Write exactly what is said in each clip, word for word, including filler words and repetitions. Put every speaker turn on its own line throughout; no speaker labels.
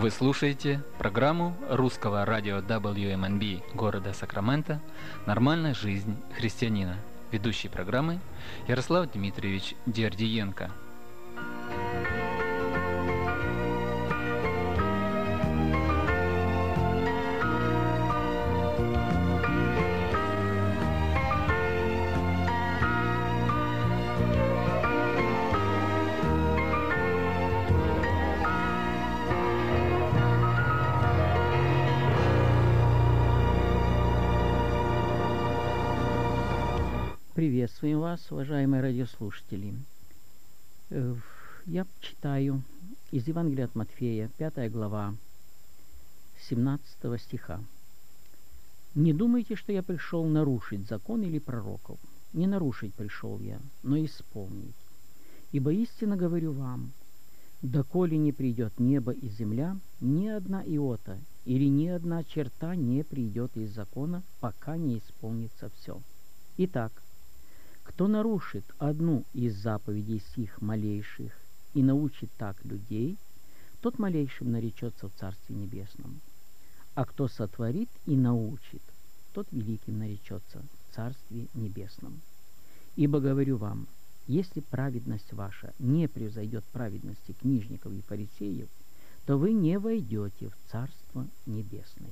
Вы слушаете программу русского радио дабл ю эм эн би города Сакраменто «Нормальная жизнь христианина». Ведущий программы Ярослав Дмитриевич Дердиенко.
Приветствуем вас, уважаемые радиослушатели. Я читаю из Евангелия от Матфея, пятая глава, семнадцатого стиха. «Не думайте, что я пришел нарушить закон или пророков. Не нарушить пришел я, но исполнить. Ибо истинно говорю вам, доколе не придет небо и земля, ни одна иота или ни одна черта не придет из закона, пока не исполнится все. Итак, кто нарушит одну из заповедей сих малейших и научит так людей, тот малейшим наречется в Царстве Небесном. А кто сотворит и научит, тот великим наречется в Царстве Небесном. Ибо говорю вам, если праведность ваша не превзойдет праведности книжников и фарисеев, то вы не войдете в Царство Небесное».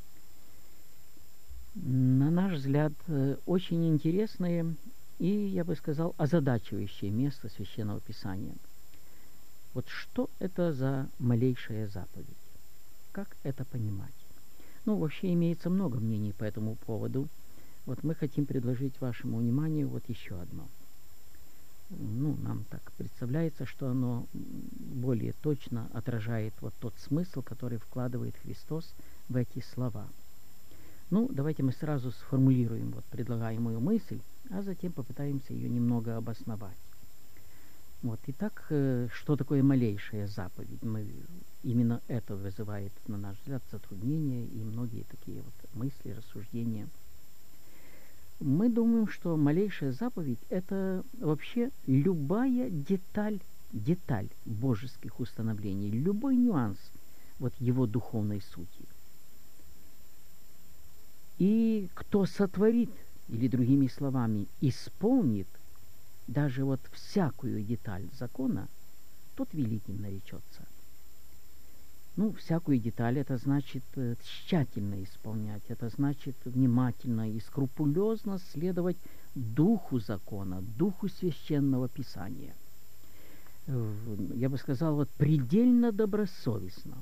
На наш взгляд, очень интересное и, я бы сказал, озадачивающее место Священного Писания. Вот что это за малейшая заповедь? Как это понимать? Ну, вообще имеется много мнений по этому поводу. Вот мы хотим предложить вашему вниманию вот еще одно. Ну, нам так представляется, что оно более точно отражает вот тот смысл, который вкладывает Христос в эти слова. Ну, давайте мы сразу сформулируем вот предлагаемую мысль, а затем попытаемся ее немного обосновать. Вот, итак, что такое малейшая заповедь? Мы, именно это вызывает, на наш взгляд, затруднения и многие такие вот мысли, рассуждения. Мы думаем, что малейшая заповедь – это вообще любая деталь, деталь божеских установлений, любой нюанс вот его духовной сути. И кто сотворит, или другими словами, исполнит даже вот всякую деталь закона, тот великим наречется. Ну, всякую деталь, это значит тщательно исполнять, это значит внимательно и скрупулезно следовать духу закона, духу священного писания. Я бы сказал, вот предельно добросовестно.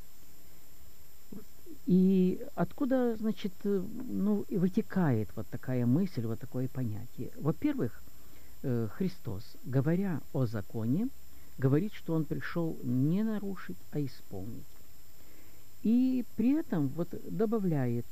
И откуда, значит, ну, вытекает вот такая мысль, вот такое понятие? Во-первых, Христос, говоря о законе, говорит, что Он пришел не нарушить, а исполнить. И при этом вот добавляет,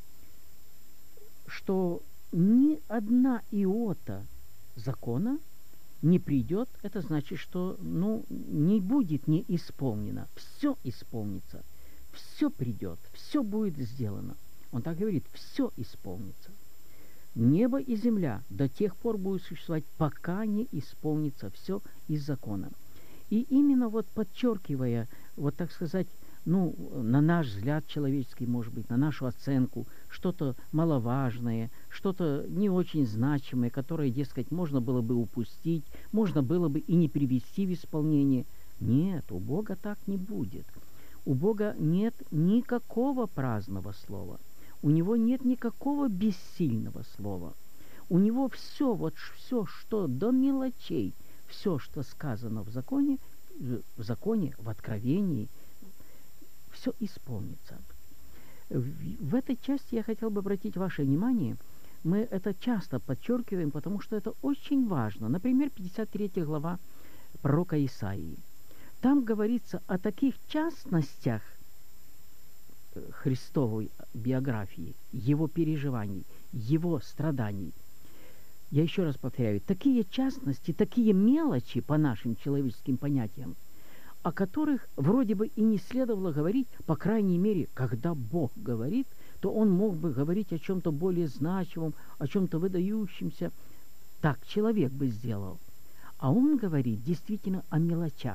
что ни одна иота закона не придет, это значит, что ну, не будет не исполнено, все исполнится. Все придет, все будет сделано. Он так говорит, все исполнится. Небо и земля до тех пор будут существовать, пока не исполнится все из закона. И именно вот подчеркивая, вот так сказать, ну, на наш взгляд человеческий, может быть, на нашу оценку, что-то маловажное, что-то не очень значимое, которое, дескать, можно было бы упустить, можно было бы и не привести в исполнение. Нет, у Бога так не будет. У Бога нет никакого праздного слова. У Него нет никакого бессильного слова. У Него все, вот все, что до мелочей, все, что сказано в законе, в законе, в откровении, все исполнится. В, в этой части я хотел бы обратить ваше внимание, мы это часто подчеркиваем, потому что это очень важно. Например, пятьдесят третья глава пророка Исаии. Там говорится о таких частностях Христовой биографии, его переживаний, его страданий. Я еще раз повторяю, такие частности, такие мелочи по нашим человеческим понятиям, о которых вроде бы и не следовало говорить, по крайней мере, когда Бог говорит, то Он мог бы говорить о чем-то более значимом, о чем-то выдающемся. Так человек бы сделал. А Он говорит действительно о мелочах,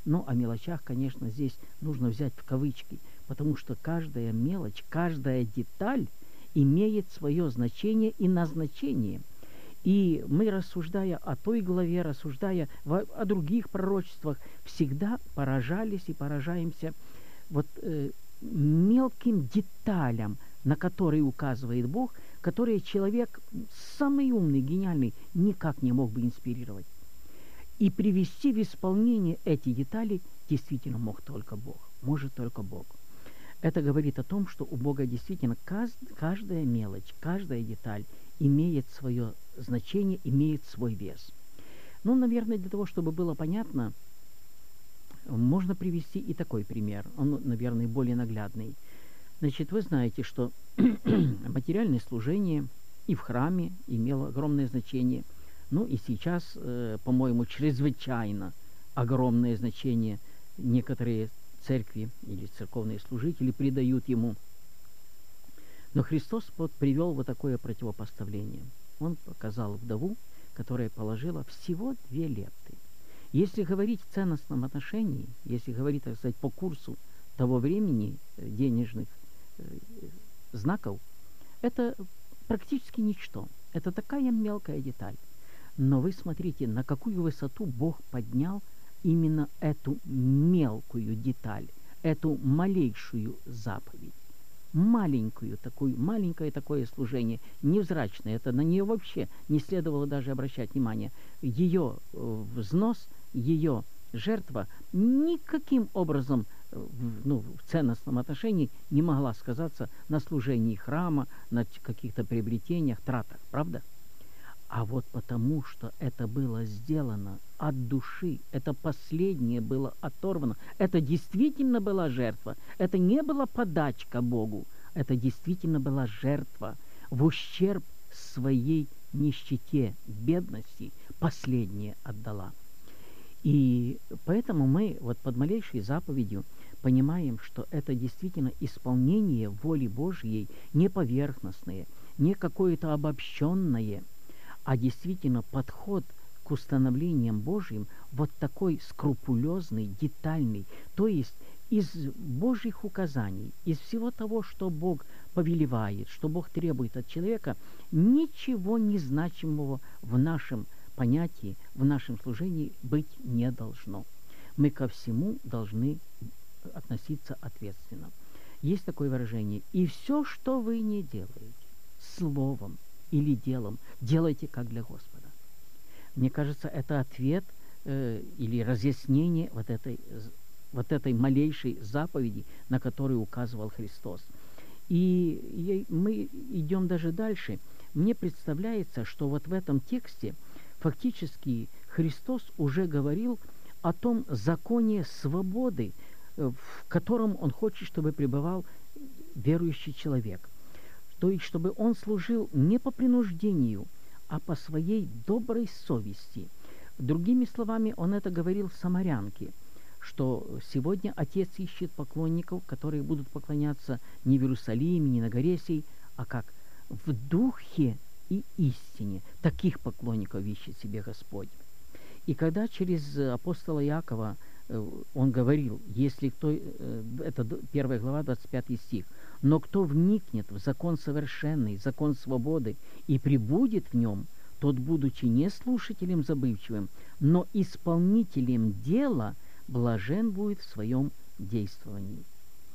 Но о мелочах, конечно, здесь нужно взять в кавычки, потому что каждая мелочь, каждая деталь имеет свое значение и назначение. И мы, рассуждая о той главе, рассуждая о других пророчествах, всегда поражались и поражаемся вот э, мелким деталям, на которые указывает Бог, которые человек, самый умный, гениальный, никак не мог бы инспирировать. И привести в исполнение эти детали действительно мог только Бог, может только Бог. Это говорит о том, что у Бога действительно каждая мелочь, каждая деталь имеет свое значение, имеет свой вес. Ну, наверное, для того, чтобы было понятно, можно привести и такой пример. Он, наверное, более наглядный. Значит, вы знаете, что материальное служение и в храме имело огромное значение. Ну и сейчас, э, по-моему, чрезвычайно огромное значение некоторые церкви или церковные служители придают ему. Но Христос вот привел вот такое противопоставление. Он показал вдову, которая положила всего две лепты. Если говорить в ценностном отношении, если говорить, так сказать, по курсу того времени денежных э, знаков, это практически ничто. Это такая мелкая деталь. Но вы смотрите, на какую высоту Бог поднял именно эту мелкую деталь, эту малейшую заповедь. Маленькую такую, маленькое такое служение, невзрачное, это на нее вообще не следовало даже обращать внимание. Ее э, взнос, ее жертва никаким образом э, ну, в ценностном отношении не могла сказаться на служении храма, на каких-то приобретениях, тратах, правда? А вот потому, что это было сделано от души, это последнее было оторвано, это действительно была жертва, это не была подачка Богу, это действительно была жертва в ущерб своей нищете, бедности, последнее отдала. И поэтому мы вот под малейшей заповедью понимаем, что это действительно исполнение воли Божьей, не поверхностное, не какое-то обобщенное, а действительно подход к установлениям Божьим вот такой скрупулезный, детальный, то есть из Божьих указаний, из всего того, что Бог повелевает, что Бог требует от человека, ничего незначимого в нашем понятии, в нашем служении быть не должно. Мы ко всему должны относиться ответственно. Есть такое выражение: «И все, что вы не делаете, словом или делом, делайте как для Господа». Мне кажется, это ответ э, или разъяснение вот этой, вот этой малейшей заповеди, на которую указывал Христос. И, и мы идем даже дальше. Мне представляется, что вот в этом тексте фактически Христос уже говорил о том законе свободы, в котором Он хочет, чтобы пребывал верующий человек. То есть, чтобы он служил не по принуждению, а по своей доброй совести. Другими словами, он это говорил самарянке, что сегодня Отец ищет поклонников, которые будут поклоняться не в Иерусалиме, не на горе сей, а как? В духе и истине. Таких поклонников ищет себе Господь. И когда через апостола Иакова он говорил, если кто, это первая глава, двадцать пятый стих, «Но кто вникнет в закон совершенный, закон свободы, и пребудет в нем, тот, будучи не слушателем забывчивым, но исполнителем дела, блажен будет в своем действовании».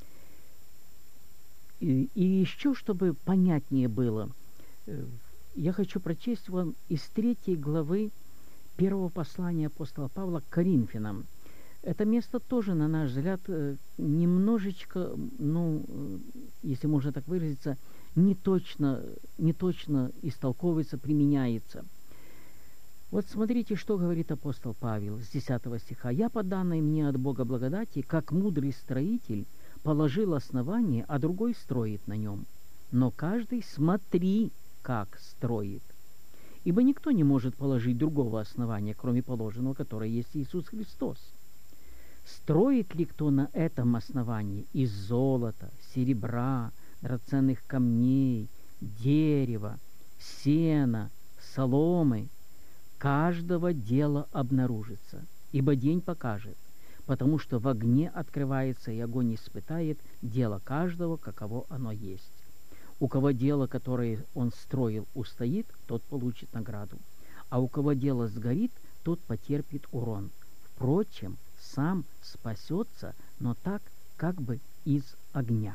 И, и еще, чтобы понятнее было, я хочу прочесть вам из третьей главы первого послания апостола Павла к Коринфянам. Это место тоже, на наш взгляд, немножечко, ну, если можно так выразиться, не точно, не точно истолковывается, применяется. Вот смотрите, что говорит апостол Павел с десятого стиха. «Я, по данной мне от Бога благодати, как мудрый строитель, положил основание, а другой строит на нем. Но каждый смотри, как строит. Ибо никто не может положить другого основания, кроме положенного, которое есть Иисус Христос. Строит ли кто на этом основании из золота, серебра, драгоценных камней, дерева, сена, соломы? Каждого дела обнаружится, ибо день покажет, потому что в огне открывается, и огонь испытает дело каждого, каково оно есть. У кого дело, которое он строил, устоит, тот получит награду, а у кого дело сгорит, тот потерпит урон. Впрочем, сам спасется, но так, как бы из огня.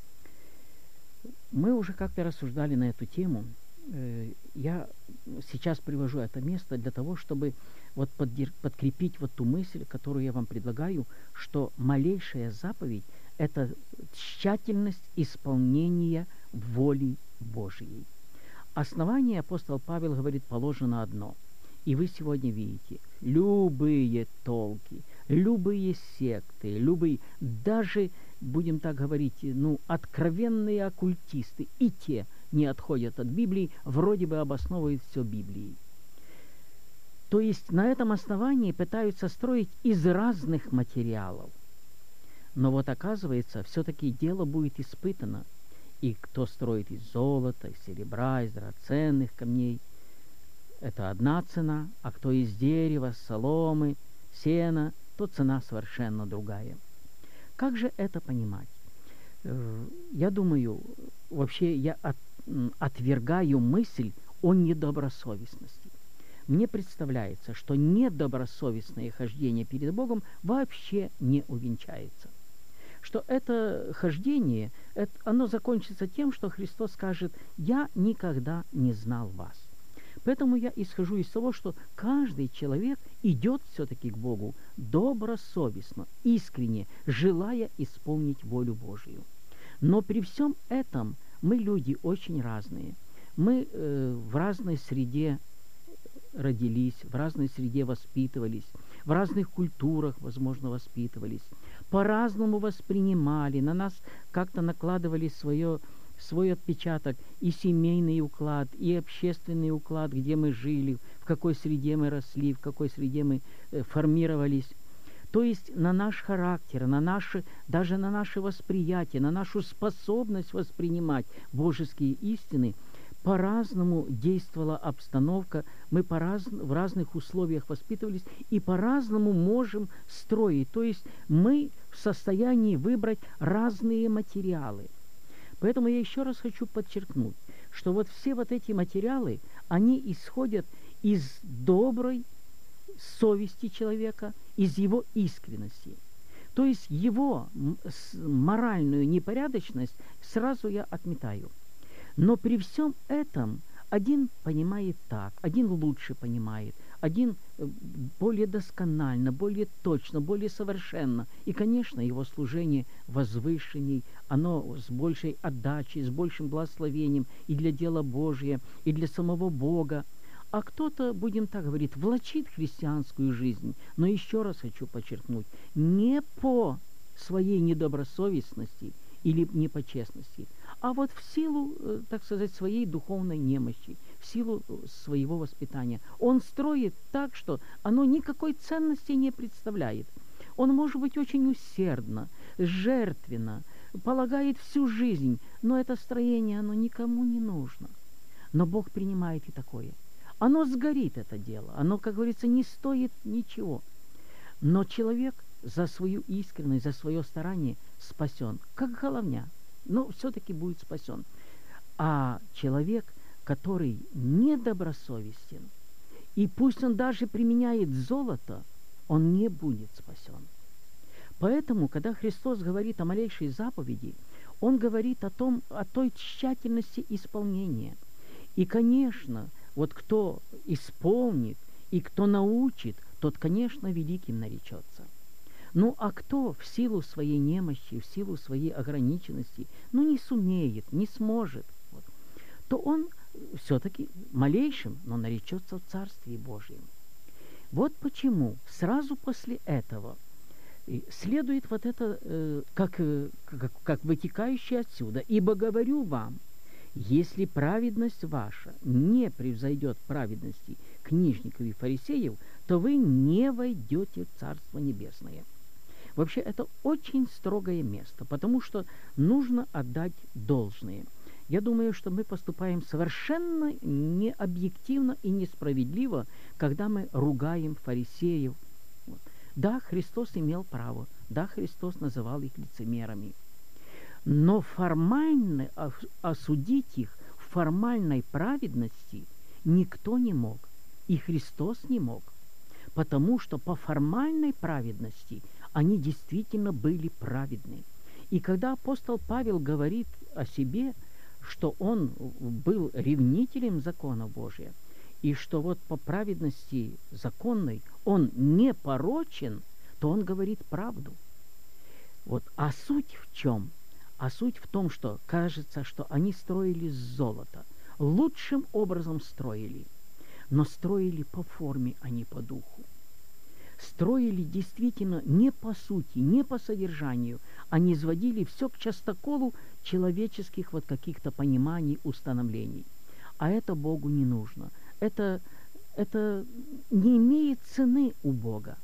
Мы уже как-то рассуждали на эту тему. Я сейчас привожу это место для того, чтобы вот подкрепить вот ту мысль, которую я вам предлагаю, что малейшая заповедь – это тщательность исполнения воли Божьей. Основание, апостол Павел говорит, положено одно. И вы сегодня видите, любые толки, любые секты, любые, даже, будем так говорить, ну, откровенные оккультисты, и те не отходят от Библии, вроде бы обосновывают все Библией. То есть на этом основании пытаются строить из разных материалов. Но вот оказывается, все-таки дело будет испытано. И кто строит из золота, из серебра, из драгоценных камней, это одна цена, а кто из дерева, соломы, сена, то цена совершенно другая. Как же это понимать? Я думаю, вообще я от, отвергаю мысль о недобросовестности. Мне представляется, что недобросовестное хождение перед Богом вообще не увенчается. Что это хождение, это, оно закончится тем, что Христос скажет: «Я никогда не знал вас». Поэтому я исхожу из того, что каждый человек идет все-таки к Богу добросовестно, искренне, желая исполнить волю Божию. Но при всем этом мы люди очень разные. Мы э, в разной среде родились, в разной среде воспитывались, в разных культурах, возможно, воспитывались, по-разному воспринимали, на нас как-то накладывали свое, свой отпечаток и семейный уклад, и общественный уклад, где мы жили, в какой среде мы росли, в какой среде мы э, формировались. То есть на наш характер, на наше, даже на наше восприятие, на нашу способность воспринимать божеские истины по-разному действовала обстановка, мы по раз, в разных условиях воспитывались и по-разному можем строить. То есть мы в состоянии выбрать разные материалы. Поэтому я еще раз хочу подчеркнуть, что вот все вот эти материалы, они исходят из доброй совести человека, из его искренности. То есть его моральную непорядочность сразу я отметаю. Но при всем этом один понимает так, один лучше понимает, один более досконально, более точно, более совершенно. И, конечно, его служение возвышенней, оно с большей отдачей, с большим благословением и для дела Божия, и для самого Бога. А кто-то, будем так говорить, влачит христианскую жизнь. Но еще раз хочу подчеркнуть, не по своей недобросовестности или не по честности, а вот в силу, так сказать, своей духовной немощи, в силу своего воспитания. Он строит так, что оно никакой ценности не представляет. Он может быть очень усердно, жертвенно, полагает всю жизнь, но это строение, оно никому не нужно. Но Бог принимает и такое. Оно сгорит, это дело. Оно, как говорится, не стоит ничего. Но человек за свою искренность, за свое старание спасен, как головня, но все-таки будет спасен. А человек, который недобросовестен, и пусть он даже применяет золото, он не будет спасен. Поэтому, когда Христос говорит о малейшей заповеди, Он говорит о том, о той тщательности исполнения. И, конечно, вот кто исполнит и кто научит, тот, конечно, великим наречется. Ну, а кто в силу своей немощи, в силу своей ограниченности, ну, не сумеет, не сможет, вот, то он все-таки малейшим, но наречется в Царстве Божьем. Вот почему сразу после этого следует вот это, э, как, э, как, как вытекающее отсюда. «Ибо говорю вам, если праведность ваша не превзойдет праведности книжников и фарисеев, то вы не войдете в Царство Небесное». Вообще, это очень строгое место, потому что нужно отдать должное. Я думаю, что мы поступаем совершенно необъективно и несправедливо, когда мы ругаем фарисеев. Вот. Да, Христос имел право, да, Христос называл их лицемерами. Но формально осудить их в формальной праведности никто не мог, и Христос не мог, потому что по формальной праведности они действительно были праведны. И когда апостол Павел говорит о себе, что он был ревнителем закона Божия, и что вот по праведности законной он не порочен, то он говорит правду. Вот, а суть в чем? А суть в том, что кажется, что они строили с золота, лучшим образом строили, но строили по форме, а не по духу. Строили действительно не по сути, не по содержанию, а не сводили все к частоколу человеческих вот каких-то пониманий, установлений. А это Богу не нужно. Это, это не имеет цены у Бога.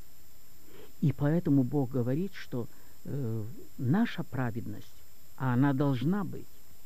И поэтому Бог говорит, что э, наша праведность, а она должна быть,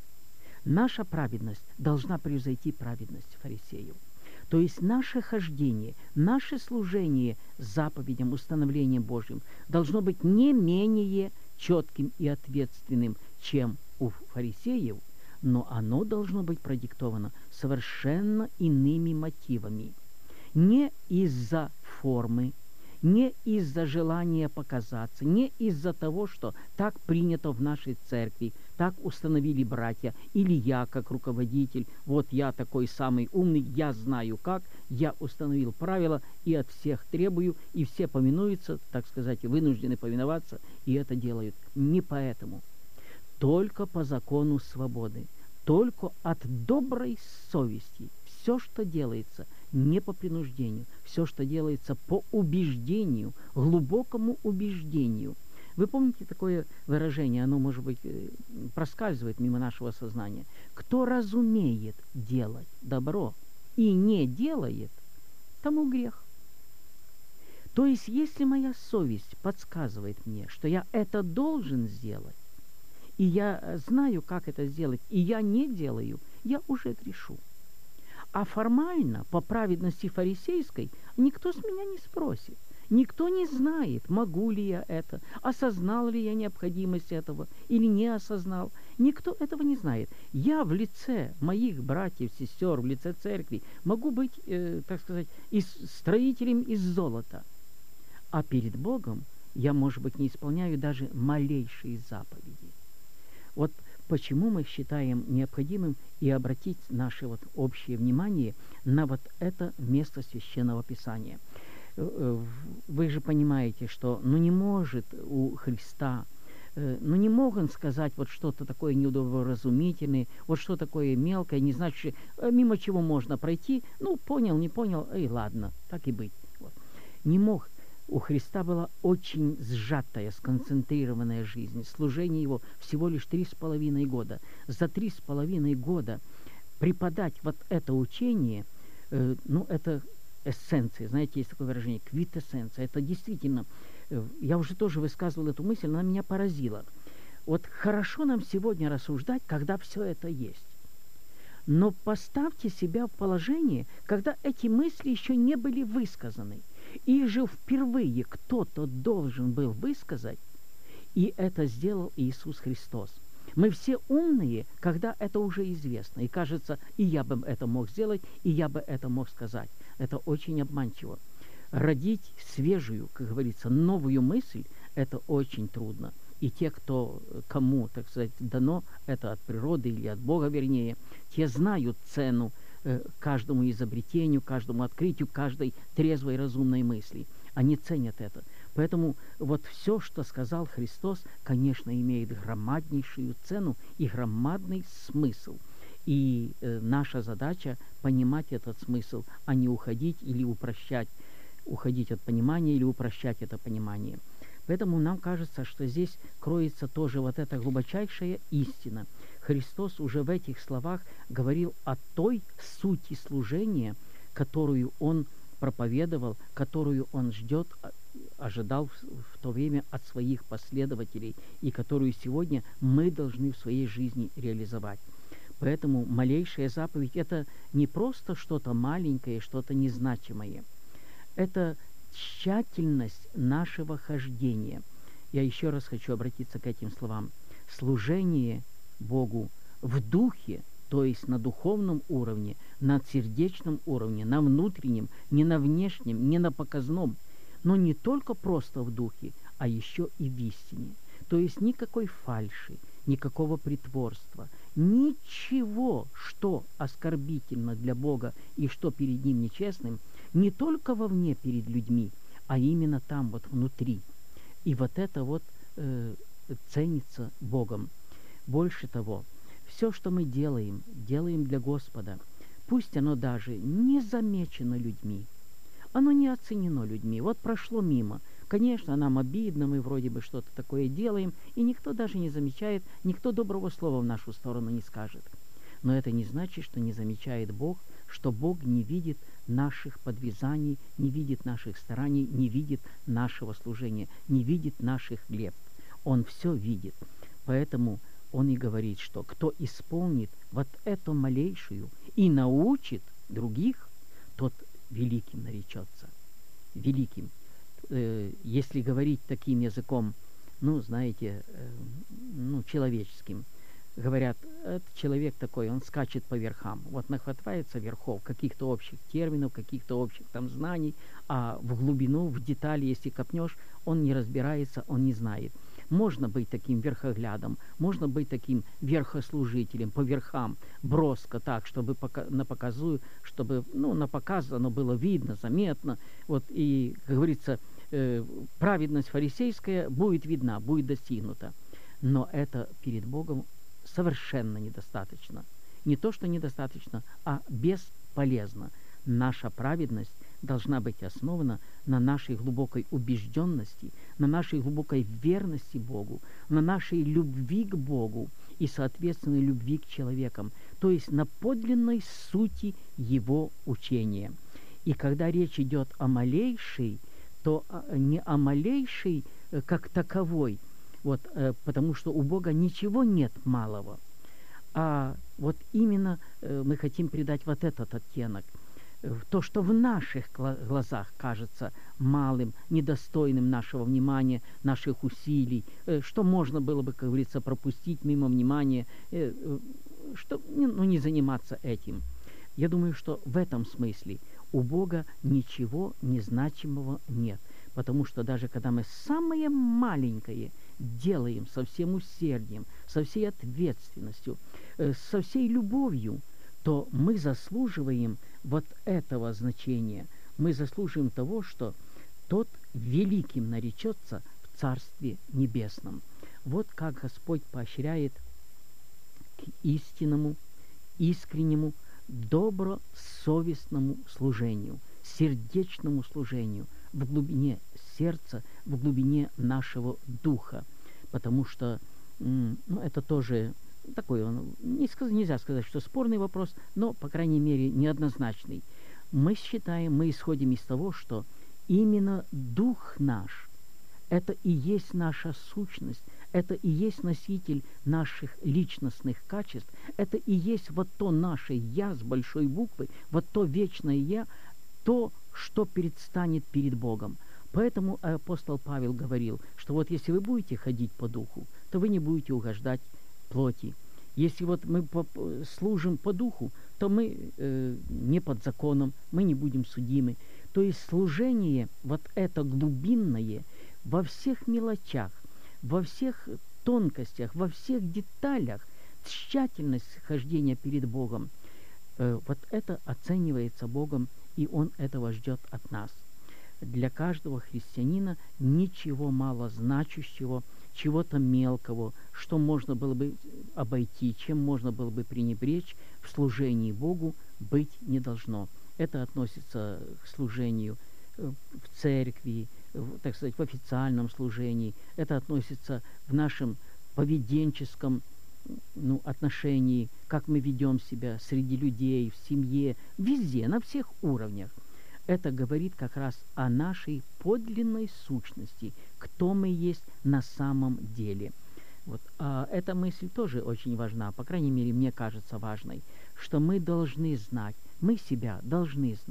наша праведность должна превзойти праведность фарисеев. То есть наше хождение, наше служение заповедям, установлением Божьим должно быть не менее четким и ответственным, чем у фарисеев, но оно должно быть продиктовано совершенно иными мотивами. Не из-за формы, не из-за желания показаться, не из-за того, что так принято в нашей церкви, так установили братья, или я как руководитель, вот я такой самый умный, я знаю как, я установил правила и от всех требую, и все повинуются, так сказать, вынуждены повиноваться, и это делают. Не поэтому. Только по закону свободы, только от доброй совести. Все, что делается, не по принуждению, все, что делается по убеждению, глубокому убеждению. Вы помните такое выражение, оно, может быть, проскальзывает мимо нашего сознания. Кто разумеет делать добро и не делает, тому грех. То есть, если моя совесть подсказывает мне, что я это должен сделать, и я знаю, как это сделать, и я не делаю, я уже грешу. А формально, по праведности фарисейской, никто с меня не спросит. Никто не знает, могу ли я это, осознал ли я необходимость этого или не осознал. Никто этого не знает. Я в лице моих братьев, сестер, в лице церкви могу быть, э, так сказать, из, строителем из золота. А перед Богом я, может быть, не исполняю даже малейшие заповеди. Вот почему мы считаем необходимым и обратить наше вот общее внимание на вот это место Священного Писания. Вы же понимаете, что ну не может у Христа, ну не мог он сказать вот что-то такое неудоборазумительное, вот что такое мелкое, не значит, мимо чего можно пройти, ну понял, не понял, и ладно, так и быть. Вот. Не мог. У Христа была очень сжатая, сконцентрированная жизнь. Служение его всего лишь три с половиной года. За три с половиной года преподать вот это учение, э, ну, это эссенция. Знаете, есть такое выражение, квитэссенция. Это действительно, э, я уже тоже высказывал эту мысль, она меня поразила. Вот хорошо нам сегодня рассуждать, когда все это есть. Но поставьте себя в положение, когда эти мысли еще не были высказаны. Их же впервые кто-то должен был высказать, и это сделал Иисус Христос. Мы все умные, когда это уже известно, и кажется, и я бы это мог сделать, и я бы это мог сказать. Это очень обманчиво. Родить свежую, как говорится, новую мысль, это очень трудно. И те, кто, кому, так сказать, дано это от природы или от Бога, вернее, те знают цену каждому изобретению, каждому открытию, каждой трезвой разумной мысли. Они ценят это. Поэтому вот все, что сказал Христос, конечно, имеет громаднейшую цену и громадный смысл. И э, наша задача понимать этот смысл, а не уходить или упрощать, уходить от понимания или упрощать это понимание. Поэтому нам кажется, что здесь кроется тоже вот эта глубочайшая истина. Христос уже в этих словах говорил о той сути служения, которую Он проповедовал, которую Он ждет, ожидал в то время от своих последователей, и которую сегодня мы должны в своей жизни реализовать. Поэтому малейшая заповедь – это не просто что-то маленькое, что-то незначимое. Это тщательность нашего хождения. Я еще раз хочу обратиться к этим словам. Служение Богу в духе, то есть на духовном уровне, на сердечном уровне, на внутреннем, не на внешнем, не на показном, но не только просто в духе, а еще и в истине. То есть никакой фальши, никакого притворства, ничего, что оскорбительно для Бога и что перед Ним нечестным, не только вовне перед людьми, а именно там вот внутри. И вот это вот э, ценится Богом. Больше того, все, что мы делаем, делаем для Господа, пусть оно даже не замечено людьми, оно не оценено людьми, вот прошло мимо. Конечно, нам обидно, мы вроде бы что-то такое делаем, и никто даже не замечает, никто доброго слова в нашу сторону не скажет. Но это не значит, что не замечает Бог, что Бог не видит наших подвязаний, не видит наших стараний, не видит нашего служения, не видит наших глеб. Он все видит. Поэтому Он и говорит, что кто исполнит вот эту малейшую и научит других, тот великим наречется. Великим. Если говорить таким языком, ну, знаете, ну, человеческим, говорят, это человек такой, он скачет по верхам, вот нахватывается верхов, каких-то общих терминов, каких-то общих там знаний, а в глубину, в детали, если копнешь, он не разбирается, он не знает. Можно быть таким верхоглядом, можно быть таким верхослужителем, по верхам, броско так, чтобы пока, на показую, чтобы, ну, на показ оно было видно, заметно, вот, и, как говорится, э, праведность фарисейская будет видна, будет достигнута. Но это перед Богом совершенно недостаточно. Не то, что недостаточно, а бесполезно. Наша праведность должна быть основана на нашей глубокой убежденности, на нашей глубокой верности Богу, на нашей любви к Богу и, соответственно, любви к человекам, то есть на подлинной сути Его учения. И когда речь идет о малейшей, то не о малейшей как таковой, вот, потому что у Бога ничего нет малого, а вот именно мы хотим придать вот этот оттенок. То, что в наших глазах кажется малым, недостойным нашего внимания, наших усилий, что можно было бы, как говорится, пропустить мимо внимания, что, ну, не заниматься этим. Я думаю, что в этом смысле у Бога ничего незначимого нет, потому что даже когда мы самое маленькое делаем со всем усердием, со всей ответственностью, со всей любовью, то мы заслуживаем вот этого значения. Мы заслуживаем того, что тот великим наречется в Царстве Небесном. Вот как Господь поощряет к истинному, искреннему, добросовестному служению, сердечному служению в глубине сердца, в глубине нашего духа. Потому что ну, это тоже такой, он, не сказ, нельзя сказать, что спорный вопрос, но, по крайней мере, неоднозначный. Мы считаем, мы исходим из того, что именно дух наш, это и есть наша сущность, это и есть носитель наших личностных качеств, это и есть вот то наше «я» с большой буквы, вот то вечное «я», то, что предстанет перед Богом. Поэтому апостол Павел говорил, что вот если вы будете ходить по духу, то вы не будете угождать плоти. Если вот мы по, служим по духу, то мы э, не под законом, мы не будем судимы. То есть служение, вот это глубинное, во всех мелочах, во всех тонкостях, во всех деталях, тщательность хождения перед Богом, э, вот это оценивается Богом, и Он этого ждет от нас. Для каждого христианина ничего мало значащего, чего-то мелкого, что можно было бы обойти, чем можно было бы пренебречь, в служении Богу быть не должно. Это относится к служению в церкви, в, так сказать, в официальном служении. Это относится в нашем поведенческом ну, отношении, как мы ведем себя среди людей, в семье, везде, на всех уровнях. Это говорит как раз о нашей подлинной сущности, кто мы есть на самом деле. Вот. А эта мысль тоже очень важна, по крайней мере, мне кажется важной, что мы должны знать, мы себя должны знать,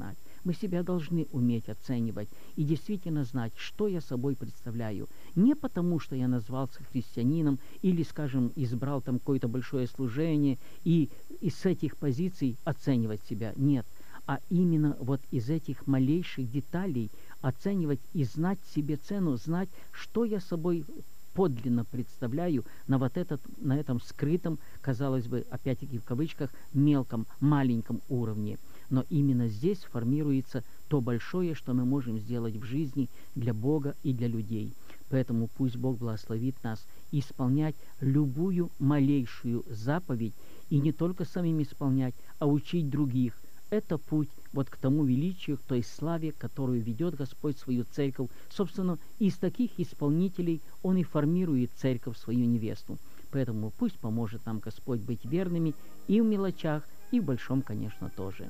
Мы себя должны уметь оценивать и действительно знать, что я собой представляю. Не потому, что я назвался христианином или, скажем, избрал там какое-то большое служение и из этих позиций оценивать себя. Нет. А именно вот из этих малейших деталей оценивать и знать себе цену, знать, что я собой подлинно представляю на вот этот, на этом скрытом, казалось бы, опять-таки в кавычках, мелком, маленьком уровне. Но именно здесь формируется то большое, что мы можем сделать в жизни для Бога и для людей. Поэтому пусть Бог благословит нас исполнять любую малейшую заповедь, и не только самим исполнять, а учить других. Это путь вот к тому величию, к той славе, которую ведет Господь свою церковь. Собственно, из таких исполнителей Он и формирует церковь, свою невесту. Поэтому пусть поможет нам Господь быть верными и в мелочах, и в большом, конечно, тоже.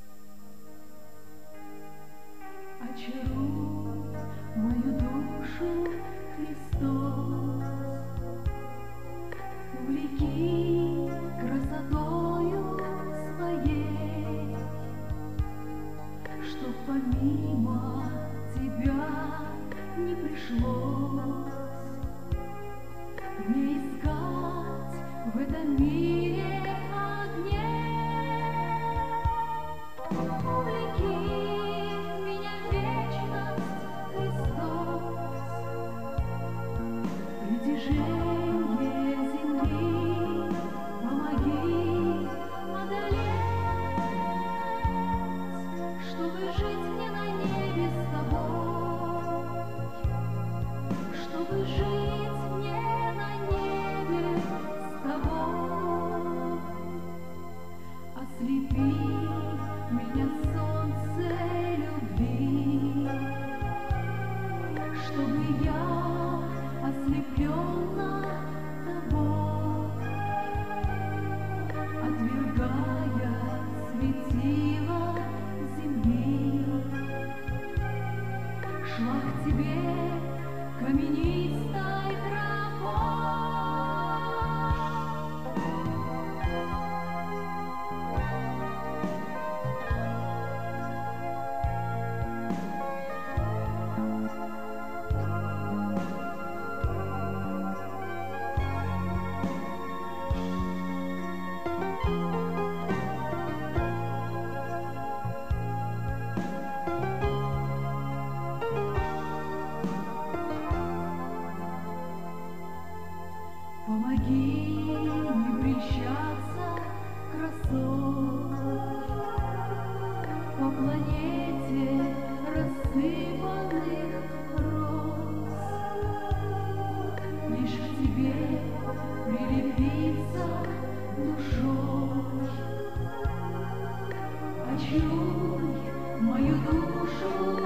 Очаруй мою душу, Христос, увлеки красотою своей, чтоб помимо тебя не пришлось мне искать в этом мире огней. Увлеки меня в вечность, Христос, притяжение земли помоги одолеть, чтобы жить мне на небе с тобой, чтобы жить мне на небе с тобой. Ослепи меня, солнце любви, чтобы я, ослеплена тобой, отвергая светило земли, шла к тебе каменистой тропой. Помоги не прельщаться красой по планете рассыпанных роз, лишь к тебе прилепиться душой. Очаруй мою душу,